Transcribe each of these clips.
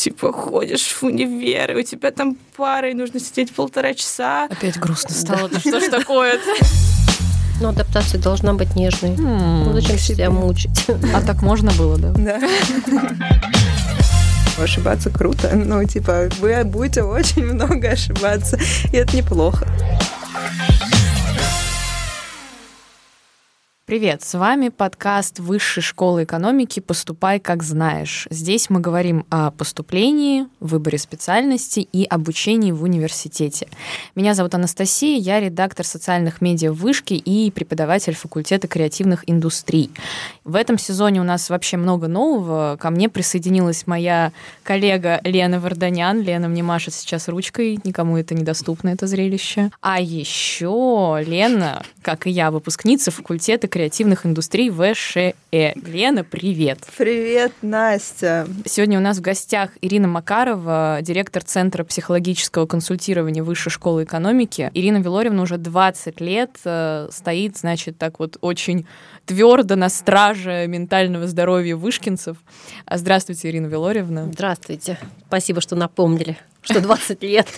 типа ходишь в универ, и у тебя там пара, и нужно сидеть 1,5 часа. Опять грустно стало. Да. Что ж такое-то? Но адаптация должна быть нежной. Зачем себя мучить? А так можно было, да? Да. Ошибаться круто. Вы будете очень много ошибаться, и это неплохо. Привет, с вами подкаст Высшей школы экономики «Поступай, как знаешь». Здесь мы говорим о поступлении, выборе специальности и обучении в университете. Меня зовут Анастасия, я редактор социальных медиа в Вышке и преподаватель факультета креативных индустрий. В этом сезоне у нас вообще много нового. Ко мне присоединилась моя коллега Лена Варданян. Лена мне машет сейчас ручкой, никому это недоступно, это зрелище. А еще Лена, как и я, выпускница факультета креативных индустрий ВШЭ. Лена, привет! Привет, Настя! Сегодня у нас в гостях Ирина Макарова, директор Центра психологического консультирования Высшей школы экономики. Ирина Вилорьевна уже 20 лет стоит, значит, так вот очень твердо на страже ментального здоровья вышкинцев. Здравствуйте, Ирина Вилорьевна. Здравствуйте. Спасибо, что напомнили, что 20 лет.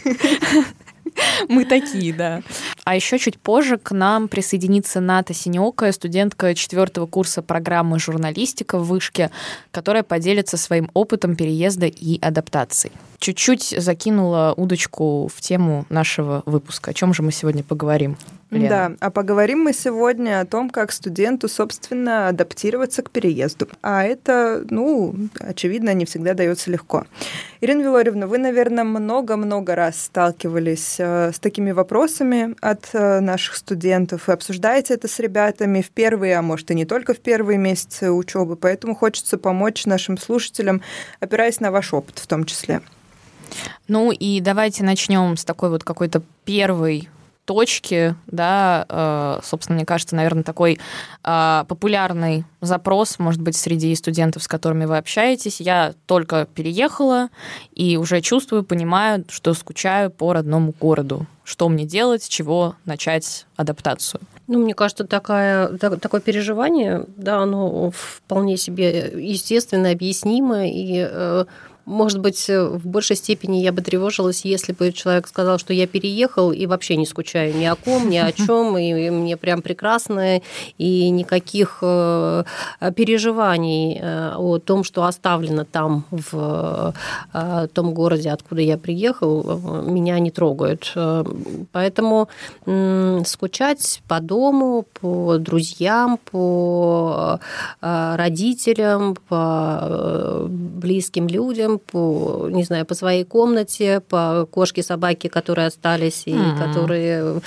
Мы такие, да. А еще чуть позже к нам присоединится Ната Синеокая, студентка 4-го курса программы «Журналистика» в Вышке, которая поделится своим опытом переезда и адаптации. Чуть-чуть закинула удочку в тему нашего выпуска. О чем же мы сегодня поговорим, Лена? Да, а поговорим мы сегодня о том, как студенту, собственно, адаптироваться к переезду. А это, очевидно, не всегда дается легко. Ирина Вилорьевна, вы, наверное, много-много раз сталкивались с такими вопросами от наших студентов и обсуждаете это с ребятами в первые, а может и не только в первые месяцы учебы, поэтому хочется помочь нашим слушателям, опираясь на ваш опыт в том числе. Ну и давайте начнем с такой вот какой-то первой точки, да, собственно, мне кажется, наверное, такой популярный запрос, может быть, среди студентов, с которыми вы общаетесь. Я только переехала и уже чувствую, понимаю, что скучаю по родному городу. Что мне делать, с чего начать адаптацию? Мне кажется, такое переживание, да, оно вполне себе естественно, объяснимо, и может быть, в большей степени я бы тревожилась, если бы человек сказал, что я переехал и вообще не скучаю ни о ком, ни о чем, и мне прям прекрасно, и никаких переживаний о том, что оставлено там, в том городе, откуда я приехал, меня не трогают. Поэтому скучать по дому, по друзьям, по родителям, по близким людям, по своей комнате, по кошке, собаке, которые остались, и которые,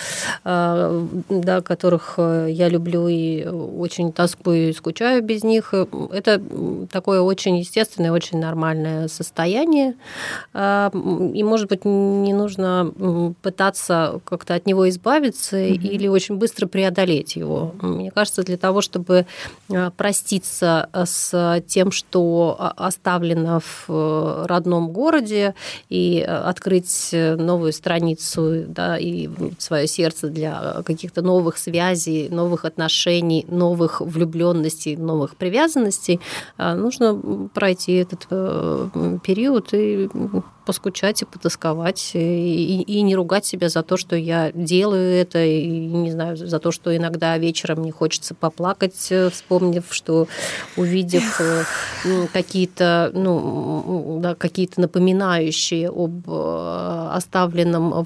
которых я люблю и очень тоскую и скучаю без них. Это такое очень естественное, очень нормальное состояние. И, может быть, не нужно пытаться как-то от него избавиться или очень быстро преодолеть его. Мне кажется, для того, чтобы проститься с тем, что оставлено в родном городе, и открыть новую страницу, да, и свое сердце для каких-то новых связей, новых отношений, новых влюбленностей, новых привязанностей, нужно пройти этот период и поскучать и потосковать, и не ругать себя за то, что я делаю это, и не знаю, за то, что иногда вечером мне хочется поплакать, вспомнив, что увидев какие-то напоминающие об оставленном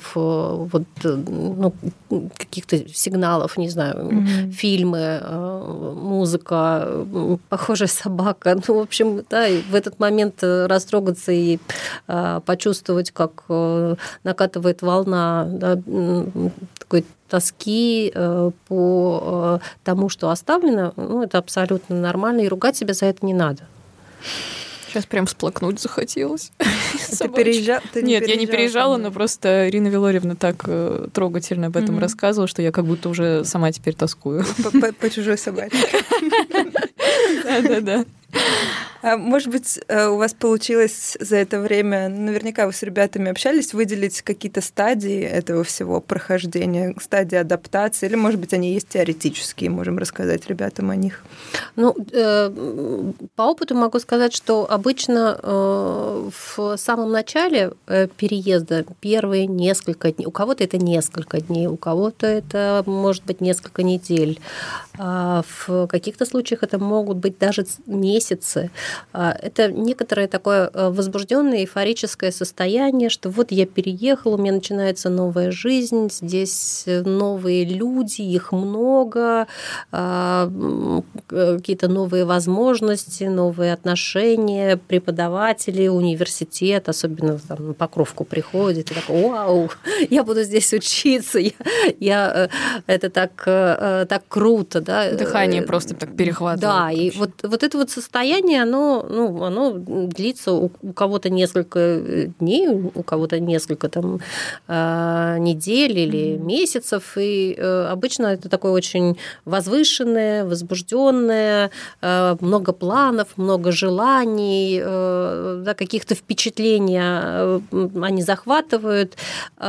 каких-то сигналов, не знаю, фильмы, музыка, похожая собака. В общем, да, и в этот момент растрогаться и почувствовать, как накатывает волна, да, такой тоски по тому, что оставлено, это абсолютно нормально, и ругать себя за это не надо. Сейчас прям всплакнуть захотелось. Ты переезжала? Нет, я не переезжала, но просто Ирина Вилорьевна так трогательно об этом рассказывала, что я как будто уже сама теперь тоскую. По чужой собаке. Да. Может быть, у вас получилось за это время, наверняка вы с ребятами общались, выделить какие-то стадии этого всего прохождения, стадии адаптации, или, может быть, они есть теоретические, можем рассказать ребятам о них? Ну, по опыту могу сказать, что обычно в самом начале переезда первые несколько дней, у кого-то это несколько дней, у кого-то это может быть несколько недель, в каких-то случаях это могут быть даже месяцы. Это некоторое такое возбужденное эйфорическое состояние, что вот я переехал, у меня начинается новая жизнь, здесь новые люди, их много, какие-то новые возможности, новые отношения, преподаватели, университет, особенно там, на Покровку приходит, и такой, вау, я буду здесь учиться, это так круто. Да? Дыхание просто так перехватывает. Да, и вот это вот состояние, оно длится у кого-то несколько дней, у кого-то несколько там недель или месяцев, и обычно это такое очень возвышенное, возбужденное, много планов, много желаний, да, каких-то впечатлений они захватывают,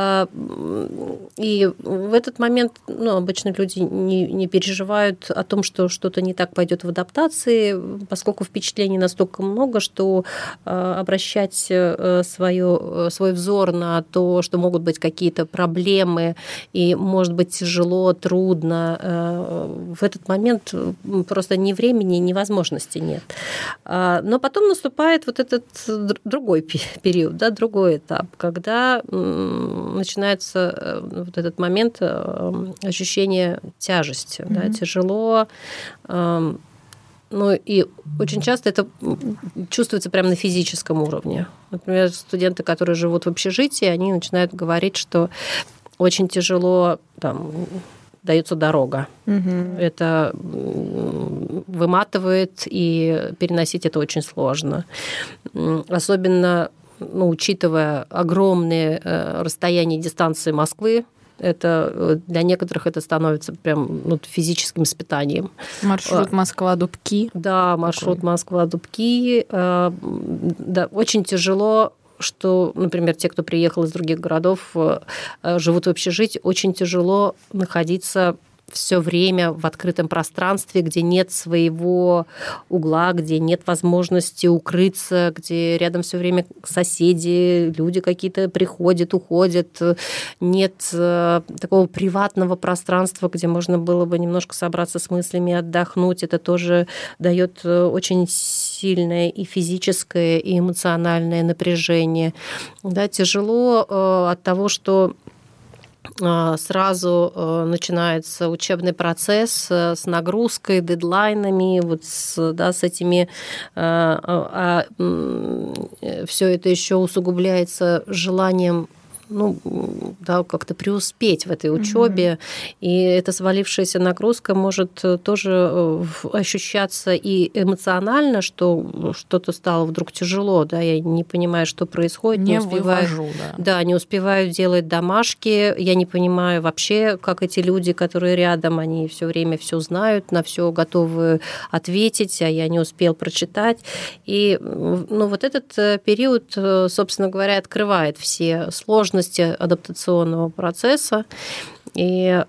и в этот момент обычно люди не переживают о том, что что-то не так пойдет в адаптации, поскольку впечатлений настолько много, что обращать свой взор на то, что могут быть какие-то проблемы и, может быть, тяжело, трудно, в этот момент просто ни времени, ни возможности нет. Но потом наступает вот этот другой период, да, другой этап, когда начинается вот этот момент ощущения тяжести, да, тяжело. И очень часто это чувствуется прямо на физическом уровне. Например, студенты, которые живут в общежитии, они начинают говорить, что очень тяжело дается дорога. Это выматывает, и переносить это очень сложно. Особенно, учитывая огромные расстояния и дистанции Москвы, это для некоторых это становится прям физическим испытанием. Маршрут Москва-Дубки. Да, маршрут Москва-Дубки. Да, очень тяжело, что, например, те, кто приехал из других городов, живут в общежитии, очень тяжело находиться все время в открытом пространстве, где нет своего угла, где нет возможности укрыться, где рядом все время соседи, люди какие-то приходят, уходят, нет такого приватного пространства, где можно было бы немножко собраться с мыслями, отдохнуть. Это тоже дает очень сильное и физическое, и эмоциональное напряжение. Да, тяжело от того, что сразу начинается учебный процесс с нагрузкой, дедлайнами, с этими... Все это еще усугубляется желанием как-то преуспеть в этой учебе, и эта свалившаяся нагрузка может тоже ощущаться и эмоционально, что что-то стало вдруг тяжело, да, я не понимаю, что происходит, не успеваю делать домашки, я не понимаю вообще, как эти люди, которые рядом, они все время все знают, на все готовы ответить, а я не успел прочитать, и вот этот период, собственно говоря, открывает все сложности адаптационного процесса. И,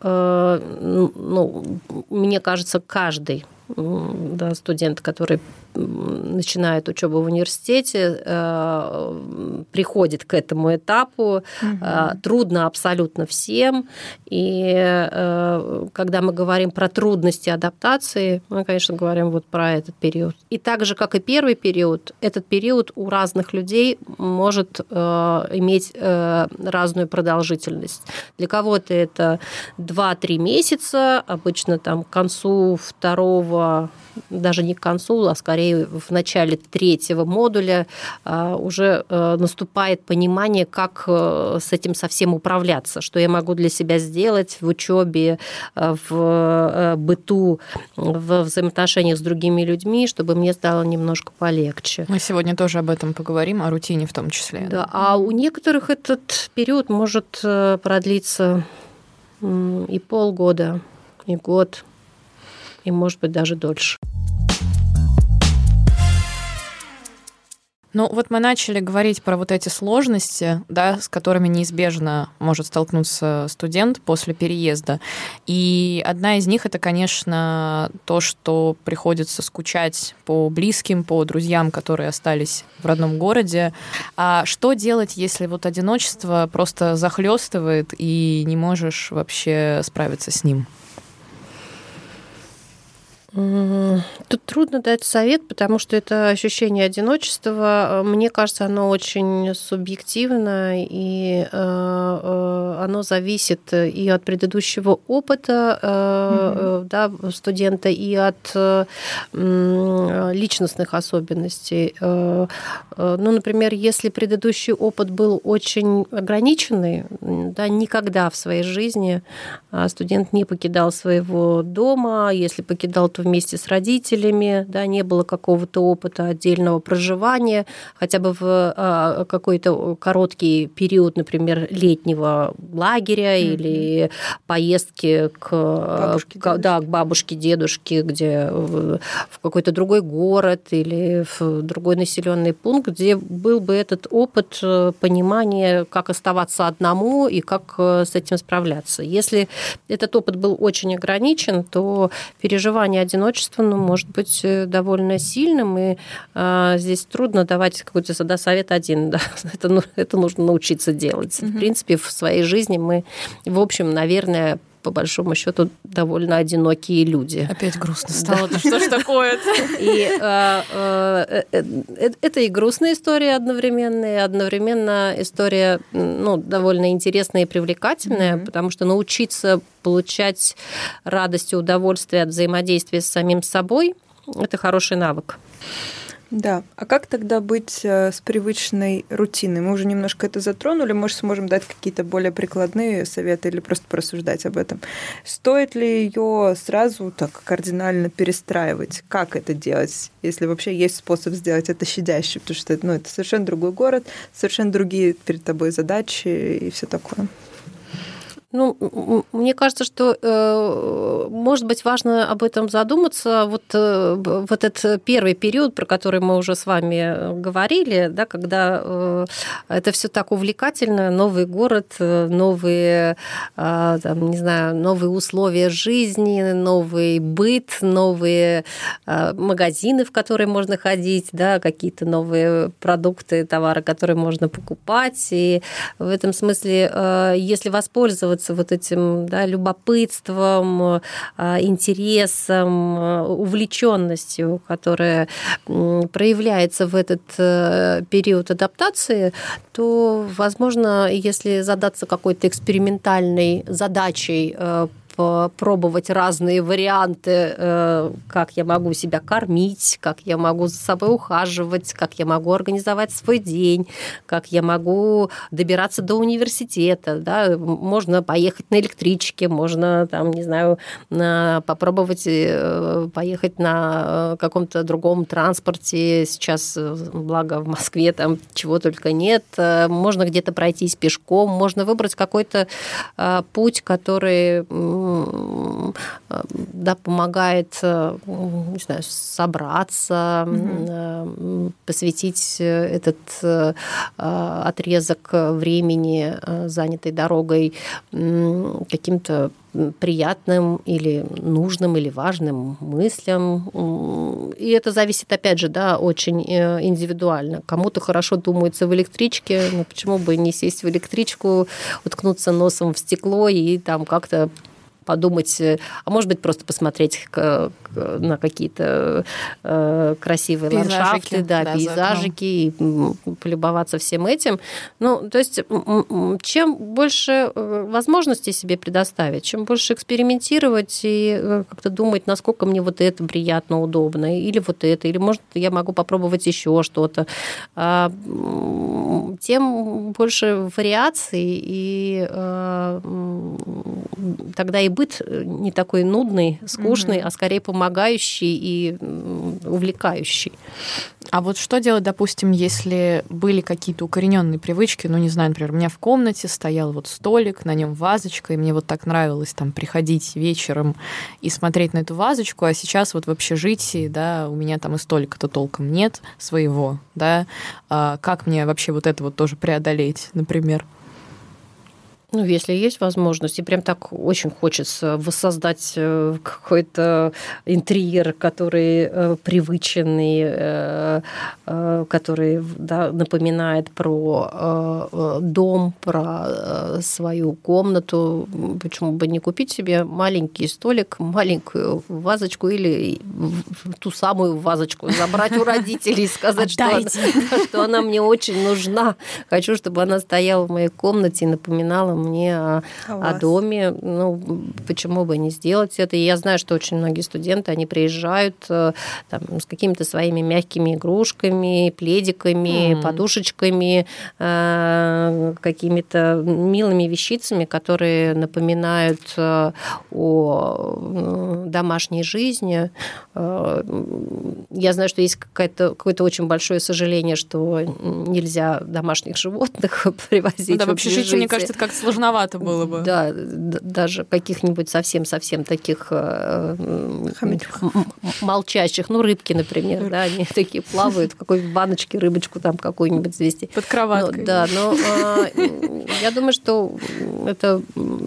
мне кажется, каждый студент, который начинает учебу в университете, приходит к этому этапу. Трудно абсолютно всем. И когда мы говорим про трудности адаптации, мы, конечно, говорим про этот период. И так же, как и первый период, этот период у разных людей может иметь разную продолжительность. Для кого-то это 2-3 месяца, обычно к концу второго, даже не к концу, а скорее в начале 3-го модуля уже наступает понимание, как с этим совсем управляться, что я могу для себя сделать в учебе, в быту, в взаимоотношениях с другими людьми, чтобы мне стало немножко полегче. Мы сегодня тоже об этом поговорим, о рутине в том числе. Да, а у некоторых этот период может продлиться и полгода, и год, и, может быть, даже дольше. Ну, вот мы начали говорить про вот эти сложности, да, с которыми неизбежно может столкнуться студент после переезда. И одна из них — это, конечно, то, что приходится скучать по близким, по друзьям, которые остались в родном городе. А что делать, если вот одиночество просто захлестывает и не можешь вообще справиться с ним? Тут трудно дать совет, потому что это ощущение одиночества, мне кажется, оно очень субъективно, и оно зависит и от предыдущего опыта да, студента, и от личностных особенностей. Ну, например, если предыдущий опыт был очень ограниченный, да, никогда в своей жизни студент не покидал своего дома, если покидал, то вместе с родителями, да, не было какого-то опыта отдельного проживания, хотя бы в какой-то короткий период, например, летнего лагеря или поездки к бабушке, дедушке, где в какой-то другой город или в другой населенный пункт, где был бы этот опыт понимания, как оставаться одному и как с этим справляться. Если этот опыт был очень ограничен, то переживание одиночества, ну, может быть довольно сильным, и здесь трудно давать какой-то совет один. Да. Это нужно научиться делать. В принципе, в своей жизни мы, в общем, наверное, по большому счету, довольно одинокие люди. Опять грустно стало. Да. Что ж такое-то? И это и грустная история одновременно история, ну, довольно интересная и привлекательная, потому что научиться получать радость и удовольствие от взаимодействия с самим собой – это хороший навык. Да. А как тогда быть с привычной рутиной? Мы уже немножко это затронули, может, сможем дать какие-то более прикладные советы или просто порассуждать об этом. Стоит ли ее сразу так кардинально перестраивать? Как это делать, если вообще есть способ сделать это щадяще? Потому что это совершенно другой город, совершенно другие перед тобой задачи и все такое. Ну, мне кажется, что, может быть, важно об этом задуматься. Вот этот первый период, про который мы уже с вами говорили, да, когда это все так увлекательно, новый город, новые, там, не знаю, новые условия жизни, новый быт, новые магазины, в которые можно ходить, да, какие-то новые продукты, товары, которые можно покупать. И в этом смысле, если воспользоваться вот этим, да, любопытством, интересом, увлеченностью, которая проявляется в этот период адаптации, то, возможно, если задаться какой-то экспериментальной задачей, пробовать разные варианты, как я могу себя кормить, как я могу за собой ухаживать, как я могу организовать свой день, как я могу добираться до университета. Да? Можно поехать на электричке, можно, там, не знаю, попробовать поехать на каком-то другом транспорте. Сейчас, благо, в Москве там чего только нет. Можно где-то пройтись пешком, можно выбрать какой-то путь, который, да, помогает, не знаю, собраться, посвятить этот отрезок времени, занятый дорогой, каким-то приятным или нужным, или важным мыслям. И это зависит, опять же, да, очень индивидуально. Кому-то хорошо думается в электричке, но почему бы не сесть в электричку, уткнуться носом в стекло и там как-то подумать, а может быть, просто посмотреть на какие-то красивые ландшафты, да, пейзажики, и полюбоваться всем этим. Ну, то есть, чем больше возможностей себе предоставить, чем больше экспериментировать и как-то думать, насколько мне вот это приятно, удобно, или вот это, или, может, я могу попробовать еще что-то, тем больше вариаций, и тогда и быт не такой нудный, скучный, а скорее помогающий и увлекающий. А вот что делать, допустим, если были какие-то укорененные привычки, ну, не знаю, например, у меня в комнате стоял вот столик, на нем вазочка, и мне вот так нравилось там приходить вечером и смотреть на эту вазочку, а сейчас вот в общежитии, да, у меня там и столика-то толком нет своего, да, как мне вообще вот это вот тоже преодолеть, например? Ну, если есть возможность, и прям так очень хочется воссоздать какой-то интерьер, который привычный, который, да, напоминает про дом, про свою комнату, почему бы не купить себе маленький столик, маленькую вазочку или ту самую вазочку забрать у родителей и сказать, что она мне очень нужна. Хочу, чтобы она стояла в моей комнате и напоминала мне о доме. Ну, почему бы не сделать это? И я знаю, что очень многие студенты, они приезжают там, с какими-то своими мягкими игрушками, пледиками, подушечками, какими-то милыми вещицами, которые напоминают о домашней жизни. Я знаю, что есть какое-то очень большое сожаление, что нельзя домашних животных привозить. Да, в общежитие, мне кажется, это как-то сложновато было бы. Да, даже каких-нибудь совсем-совсем таких молчащих, ну, рыбки, например, да, они такие плавают, в какой баночке рыбочку там какую-нибудь завести. Под кроваткой. Но я думаю, что это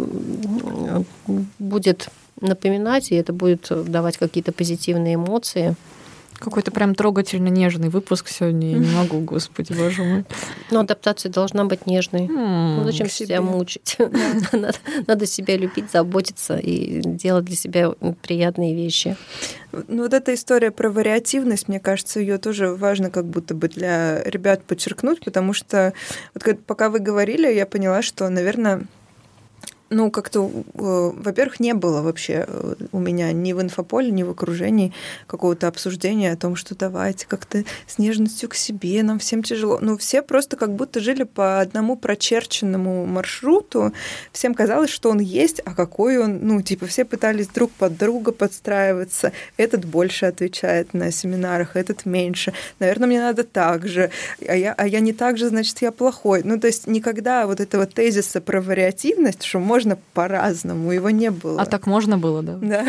будет напоминать, и это будет давать какие-то позитивные эмоции. Какой-то прям трогательно нежный выпуск сегодня. Я не могу, господи, боже мой. Но адаптация должна быть нежной. Ну, зачем себя мучить? Надо себя любить, заботиться и делать для себя приятные вещи. Ну, вот эта история про вариативность, мне кажется, ее тоже важно как будто бы для ребят подчеркнуть, потому что вот пока вы говорили, я поняла, что, наверное, ну, как-то, во-первых, не было вообще у меня ни в инфополе, ни в окружении какого-то обсуждения о том, что давайте как-то с нежностью к себе, нам всем тяжело. Ну, все просто как будто жили по одному прочерченному маршруту. Всем казалось, что он есть, а какой он, ну, типа, все пытались друг под друга подстраиваться. Этот больше отвечает на семинарах, этот меньше. Наверное, мне надо так же. А я не так же, значит, я плохой. Ну, то есть никогда вот этого тезиса про вариативность, что можно по-разному, его не было. А так можно было, да? Да.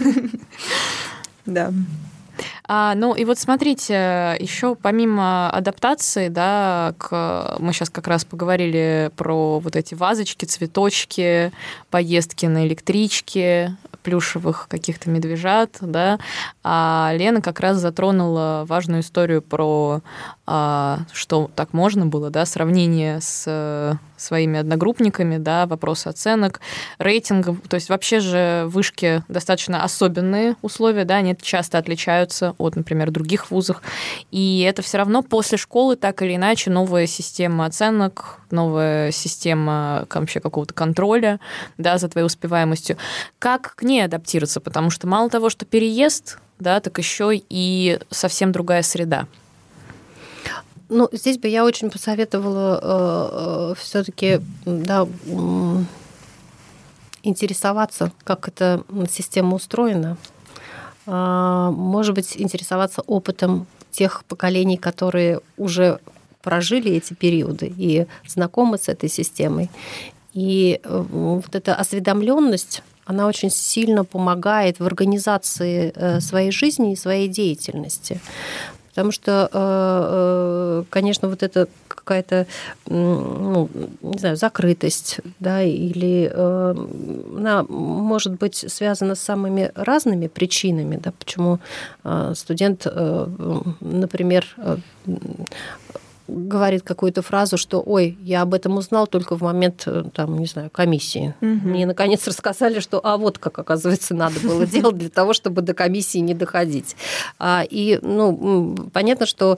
Да. Ну и вот смотрите, еще помимо адаптации, да, мы сейчас как раз поговорили про вот эти вазочки, цветочки, поездки на электричке, плюшевых каких-то медвежат, да, а Лена как раз затронула важную историю про что так можно было, да, сравнение с своими одногруппниками, да, вопросы оценок, рейтингов. То есть вообще же в вышке достаточно особенные условия, да, они часто отличаются от, например, других вузов. И это все равно после школы так или иначе новая система оценок, новая система вообще какого-то контроля, да, за твоей успеваемостью. Как к ней адаптироваться? Потому что мало того, что переезд, да, так еще и совсем другая среда. Ну, здесь бы я очень посоветовала все-таки, да, интересоваться, как эта система устроена. Может быть, интересоваться опытом тех поколений, которые уже прожили эти периоды и знакомы с этой системой. И вот эта осведомленность, она очень сильно помогает в организации своей жизни и своей деятельности. Потому что, конечно, вот это какая-то, ну, не знаю, закрытость, да, или она может быть связана с самыми разными причинами, да, почему студент, например, говорит какую-то фразу, что «Ой, я об этом узнал только в момент, там, не знаю, комиссии». Мне, наконец, рассказали, что вот как, оказывается, надо было делать для того, чтобы до комиссии не доходить. И, ну, понятно, что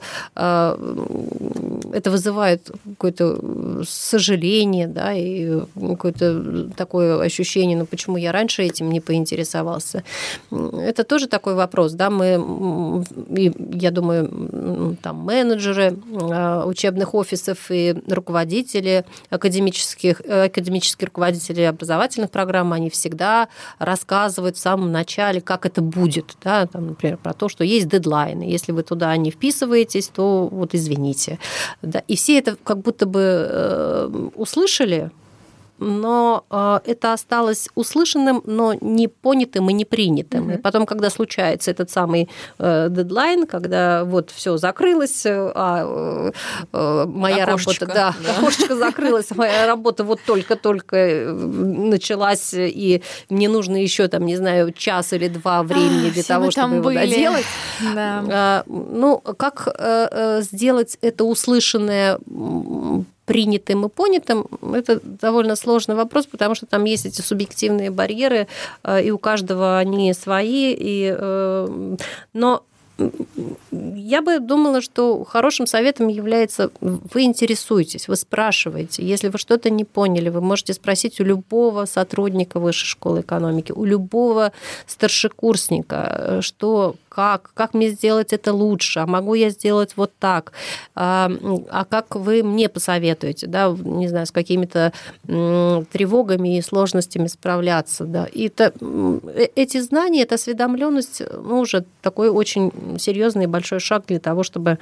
это вызывает какое-то сожаление, да, и какое-то такое ощущение, ну, почему я раньше этим не поинтересовался. Это тоже такой вопрос, да, мы, я думаю, там, менеджеры учебных офисов и руководители академические руководители образовательных программ, они всегда рассказывают в самом начале, как это будет. Да? Там, например, про то, что есть дедлайны. Если вы туда не вписываетесь, то вот извините. Да? И все это как будто бы услышали, но это осталось услышанным, но не понятым и не принятым. И потом, когда случается этот самый дедлайн, когда вот все закрылось, моя окошечко, работа, окошечко закрылось, моя работа вот только-только началась, и мне нужно еще там, не знаю, час или два времени для того, чтобы его доделать. Да. Ну, как сделать это услышанное принятым и понятым, это довольно сложный вопрос, потому что там есть эти субъективные барьеры, и у каждого они свои. Но я бы думала, что хорошим советом является: вы интересуетесь, вы спрашиваете. Если вы что-то не поняли, вы можете спросить у любого сотрудника Высшей школы экономики, у любого старшекурсника, что, как мне сделать это лучше, а могу я сделать вот так, а как вы мне посоветуете, да, не знаю, с какими-то тревогами и сложностями справляться. Да. И эти знания, эта осведомленность, уже такой очень серьезный и большой шаг для того, чтобы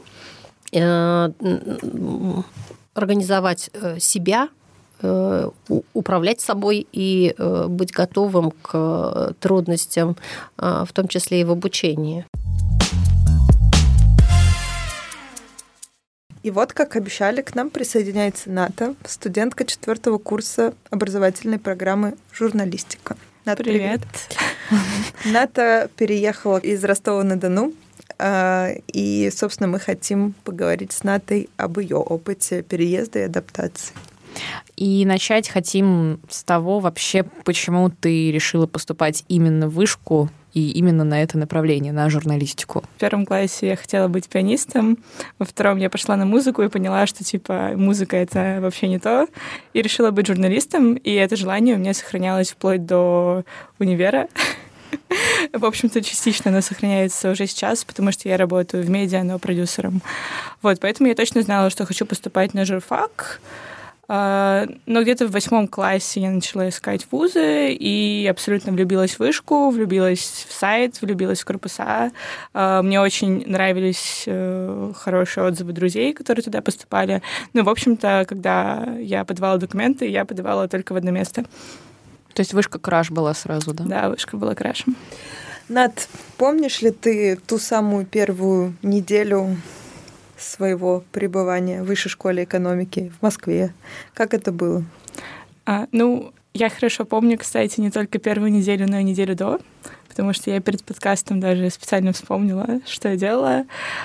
организовать себя, управлять собой и быть готовым к трудностям, в том числе и в обучении. И вот, как обещали, к нам присоединяется Ната, студентка 4-го курса образовательной программы «Журналистика». Ната, привет. Ната переехала из Ростова-на-Дону, и, собственно, мы хотим поговорить с Натой об ее опыте переезда и адаптации. И начать хотим с того вообще, почему ты решила поступать именно в вышку и именно на это направление, на журналистику. В 1 классе я хотела быть пианистом, во 2 я пошла на музыку и поняла, что, музыка — это вообще не то, и решила быть журналистом, и это желание у меня сохранялось вплоть до универа. В общем-то, частично оно сохраняется уже сейчас, потому что я работаю в медиа, но продюсером. Вот, поэтому я точно знала, что хочу поступать на журфак, но где-то в 8 классе я начала искать вузы и абсолютно влюбилась в вышку, влюбилась в сайт, влюбилась в корпуса. Мне очень нравились хорошие отзывы друзей, которые туда поступали. Ну, в общем-то, когда я подавала документы, я подавала только в одно место. То есть вышка краш была сразу, да? Да, вышка была крашем. Над, помнишь ли ты ту самую первую неделю своего пребывания в Высшей школе экономики в Москве? Как это было? Я хорошо помню, кстати, не только первую неделю, но и неделю до, потому что я перед подкастом даже специально вспомнила, что я делала.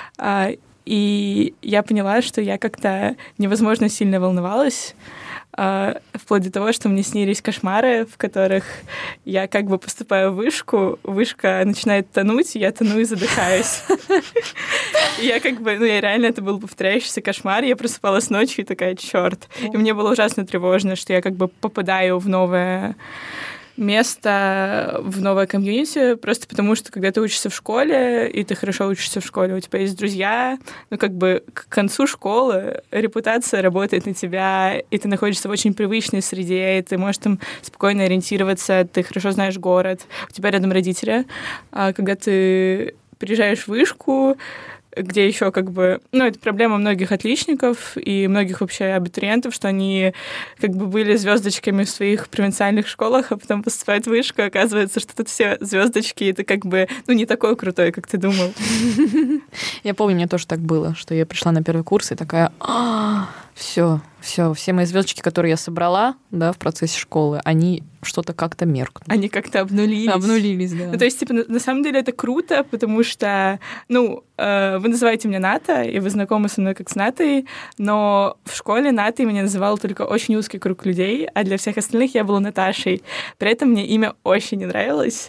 И я поняла, что я как-то невозможно сильно волновалась, вплоть до того, что мне снились кошмары, в которых я как бы поступаю в вышку, вышка начинает тонуть, я тону и задыхаюсь. Я реально, это был повторяющийся кошмар, я просыпалась ночью и такая: чёрт. И мне было ужасно тревожно, что я как бы попадаю в новое место, в новое комьюнити, просто потому что, когда ты учишься в школе, и ты хорошо учишься в школе, у тебя есть друзья, к концу школы репутация работает на тебя, и ты находишься в очень привычной среде, и ты можешь там спокойно ориентироваться, ты хорошо знаешь город, у тебя рядом родители. А когда ты приезжаешь в вышку, где еще это проблема многих отличников и многих вообще абитуриентов, что они были звездочками в своих провинциальных школах, а потом поступают в вышку, оказывается, что тут все звездочки, и ты не такой крутой, как ты думал. Я помню, мне тоже так было, что я пришла на первый курс и такая: все мои звездочки, которые я собрала, да, в процессе школы, они что-то как-то меркнут. Они как-то обнулились. Обнулились, да. То есть, на самом деле это круто, потому что, вы называете меня Ната, и вы знакомы со мной как с Натой, но в школе Натой меня называл только очень узкий круг людей, а для всех остальных я была Наташей. При этом мне имя очень не нравилось.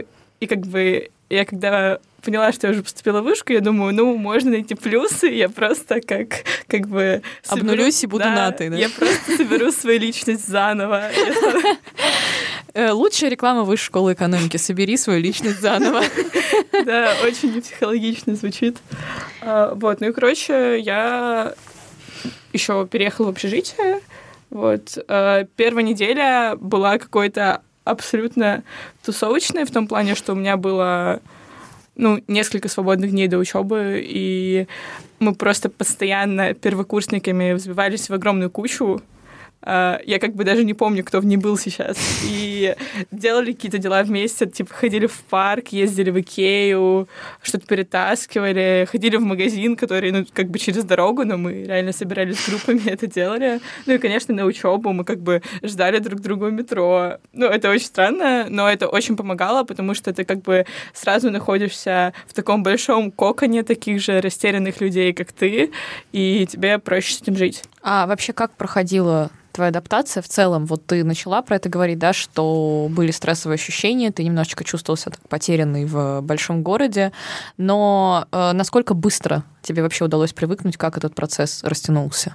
Я когда поняла, что я уже поступила в вышку, я думаю, можно найти плюсы, я просто обнулюсь и буду Натой, да? Я просто соберу свою личность заново. Лучшая реклама Высшей школы экономики: собери свою личность заново. Да, очень психологично звучит. Вот, ну и, короче, я еще переехала в общежитие. Вот. Первая неделя была какой-то абсолютно тусовочной в том плане, что у меня было несколько свободных дней до учебы, и мы просто постоянно первокурсниками взбивались в огромную кучу. Я как бы даже не помню, кто в ней был сейчас. И делали какие-то дела вместе, типа ходили в парк, ездили в Икею, что-то перетаскивали, ходили в магазин, который, как бы через дорогу, но мы реально собирались группами, это делали. Ну и, конечно, на учебу мы как бы ждали друг друга в метро. Это очень странно, но это очень помогало, потому что ты как бы сразу находишься в таком большом коконе таких же растерянных людей, как ты, и тебе проще с этим жить. А вообще как проходила твоя адаптация в целом? Вот ты начала про это говорить, да, что были стрессовые ощущения, ты немножечко чувствовал себя так потерянный в большом городе, но насколько быстро тебе вообще удалось привыкнуть, как этот процесс растянулся?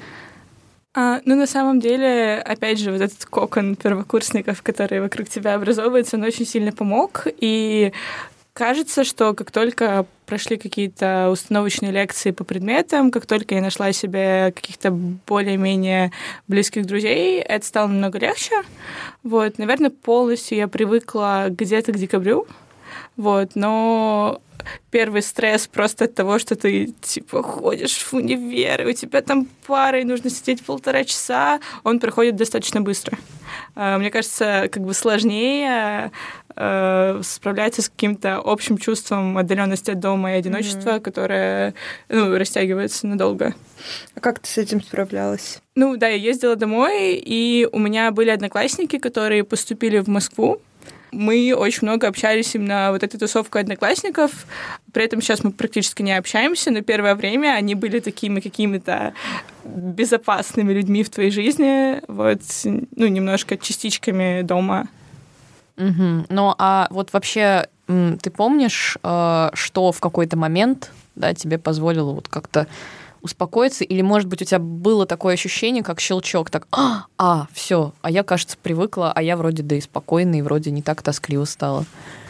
На самом деле, опять же, вот этот кокон первокурсников, который вокруг тебя образовывается, он очень сильно помог, и кажется, что как только прошли какие-то установочные лекции по предметам, как только я нашла себе каких-то более-менее близких друзей, это стало намного легче. Вот, наверное, полностью я привыкла где-то к декабрю. Вот, но первый стресс просто от того, что ты, типа, ходишь в универ, и у тебя там пара, и нужно сидеть 1,5 часа, он проходит достаточно быстро. Мне кажется, как бы сложнее справляться с каким-то общим чувством отдаленности от дома и одиночества, которое растягивается надолго. А как ты с этим справлялась? Да, я ездила домой, и у меня были одноклассники, которые поступили в Москву. Мы очень много общались именно вот этой тусовкой одноклассников. При этом сейчас мы практически не общаемся, но первое время они были такими какими-то безопасными людьми в твоей жизни, вот, немножко частичками дома. Угу. Ну, а вот вообще ты помнишь, что в какой-то момент, да, тебе позволило вот как-то успокоиться, или, может быть, у тебя было такое ощущение, как щелчок, так, все, а я, кажется, привыкла, а я вроде да и спокойна, и вроде не так тоскливо стало?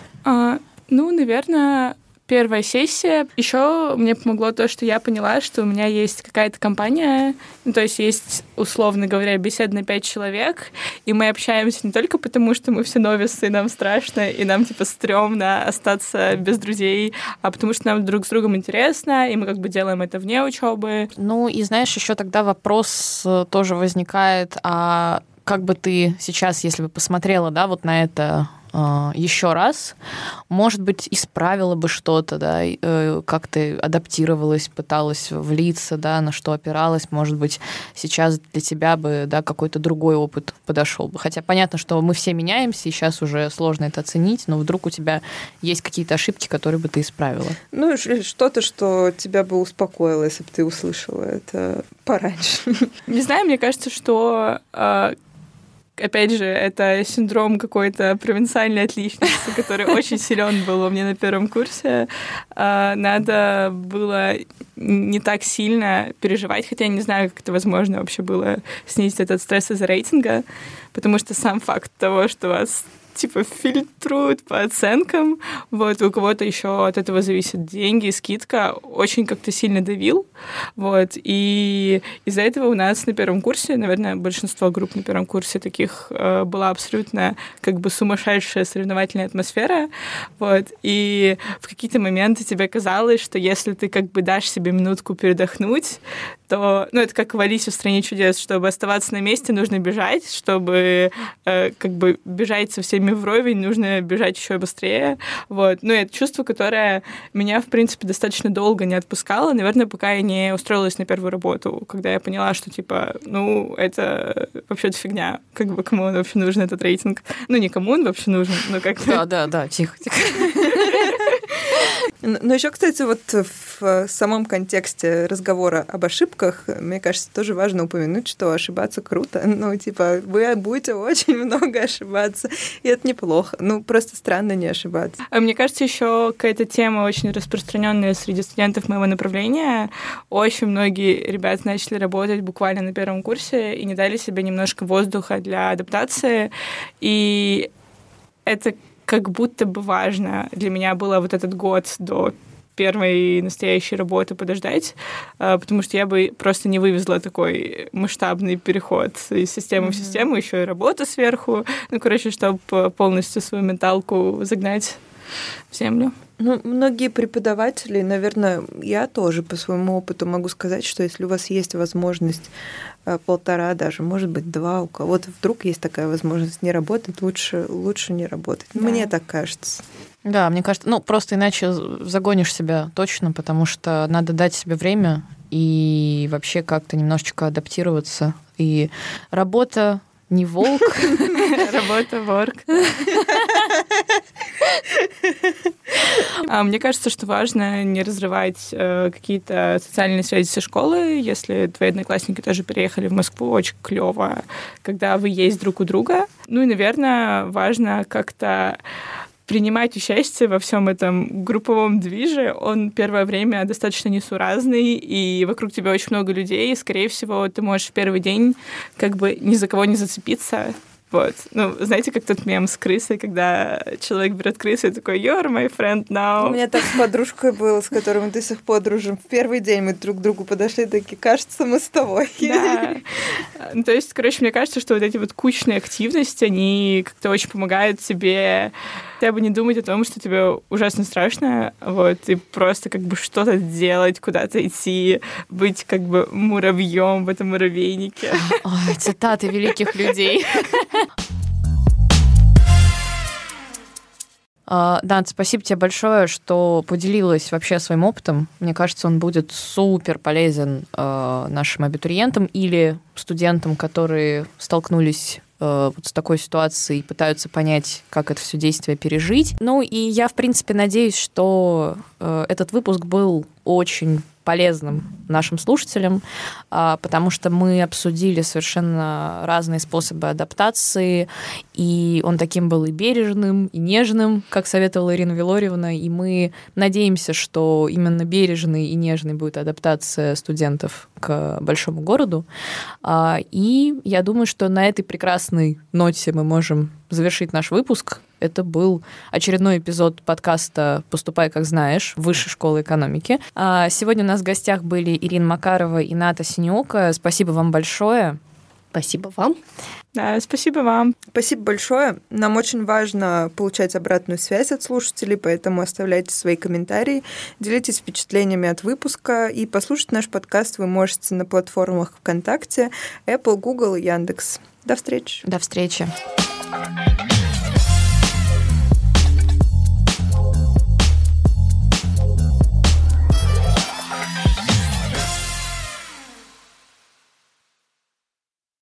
Наверное, первая сессия. Еще мне помогло то, что я поняла, что у меня есть какая-то компания, то есть есть, условно говоря, беседа на 5 человек, и мы общаемся не только потому, что мы все новисы, и нам страшно, и нам, типа, стрёмно остаться без друзей, а потому что нам друг с другом интересно, и мы как бы делаем это вне учебы. Ну, и знаешь, еще тогда вопрос тоже возникает, а как бы ты сейчас, если бы посмотрела, да, вот на это еще раз, может быть, исправила бы что-то, да, как ты адаптировалась, пыталась влиться, да, на что опиралась, может быть, сейчас для тебя бы, да, какой-то другой опыт подошел бы. Хотя понятно, что мы все меняемся, и сейчас уже сложно это оценить, но вдруг у тебя есть какие-то ошибки, которые бы ты исправила. Что-то, что тебя бы успокоило, если бы ты услышала это пораньше. Не знаю, мне кажется, что опять же, это синдром какой-то провинциальной отличницы, который очень силен был у меня на первом курсе. Надо было не так сильно переживать, хотя я не знаю, как это возможно вообще было снизить этот стресс из-за рейтинга, потому что сам факт того, что вас типа фильтруют по оценкам, вот, у кого-то еще от этого зависят деньги, скидка, очень как-то сильно давил, вот, и из-за этого у нас на первом курсе, наверное, большинство групп на первом курсе таких была абсолютно как бы сумасшедшая соревновательная атмосфера, вот, и в какие-то моменты тебе казалось, что если ты как бы дашь себе минутку передохнуть, то, это как в «Алисе в стране чудес», чтобы оставаться на месте, нужно бежать, чтобы как бы бежать со всеми вровень, нужно бежать еще быстрее. Вот. Это чувство, которое меня, в принципе, достаточно долго не отпускало, наверное, пока я не устроилась на первую работу, когда я поняла, что, типа, это вообще-то фигня, как бы кому он вообще нужен, этот рейтинг. Не кому он вообще нужен, но как-то... Да, тихо. Но еще, кстати, вот в самом контексте разговора об ошибках, мне кажется, тоже важно упомянуть, что ошибаться круто. Вы будете очень много ошибаться, и это неплохо. Просто странно не ошибаться. Мне кажется, еще какая-то тема очень распространенная среди студентов моего направления. Очень многие ребята начали работать буквально на первом курсе и не дали себе немножко воздуха для адаптации. И это как будто бы важно для меня было вот этот год до первой настоящей работы подождать, потому что я бы просто не вывезла такой масштабный переход из системы в систему, еще и работа сверху. Чтобы полностью свою менталку загнать в землю. Многие преподаватели, наверное, я тоже по своему опыту могу сказать, что если у вас есть возможность 1,5, даже, может быть, 2, у кого-то вдруг есть такая возможность не работать, лучше не работать. Да. Мне так кажется. Да, мне кажется, просто иначе загонишь себя точно, потому что надо дать себе время и вообще как-то немножечко адаптироваться. И работа не волк. Работа ворк. Мне кажется, что важно не разрывать какие-то социальные связи со школы. Если твои одноклассники тоже переехали в Москву, очень клево, когда вы есть друг у друга. И, наверное, важно как-то принимать участие во всем этом групповом движе. Он первое время достаточно несуразный, и вокруг тебя очень много людей, и, скорее всего, ты можешь в первый день ни за кого не зацепиться. Вот. Знаете, как тот мем с крысой, когда человек берет крысу и такой «You're my friend now». У меня так с подружкой было, с которой мы до сих пор дружим. В первый день мы друг к другу подошли, такие, кажется, мы с тобой. Да. То есть, мне кажется, что вот эти вот кучные активности, они как-то очень помогают тебе хотя бы не думать о том, что тебе ужасно страшно, и просто что-то делать, куда-то идти, быть муравьем в этом муравейнике. Ой, цитаты великих людей. Дан, спасибо тебе большое, что поделилась вообще своим опытом. Мне кажется, он будет супер полезен нашим абитуриентам или студентам, которые столкнулись с такой ситуацией и пытаются понять, как это все действие пережить. И я, в принципе, надеюсь, что этот выпуск был очень полезным нашим слушателям, потому что мы обсудили совершенно разные способы адаптации, и он таким был и бережным, и нежным, как советовала Ирина Вилорьевна, и мы надеемся, что именно бережной и нежной будет адаптация студентов к большому городу. И я думаю, что на этой прекрасной ноте мы можем завершить наш выпуск. Это был очередной эпизод подкаста «Поступай, как знаешь» Высшей школы экономики. Сегодня у нас в гостях были Ирина Макарова и Ната Синеока. Спасибо вам большое. Спасибо вам. Да, спасибо вам. Спасибо большое. Нам очень важно получать обратную связь от слушателей, поэтому оставляйте свои комментарии, делитесь впечатлениями от выпуска, и послушать наш подкаст вы можете на платформах ВКонтакте, Apple, Google и Яндекс. До встречи. До встречи.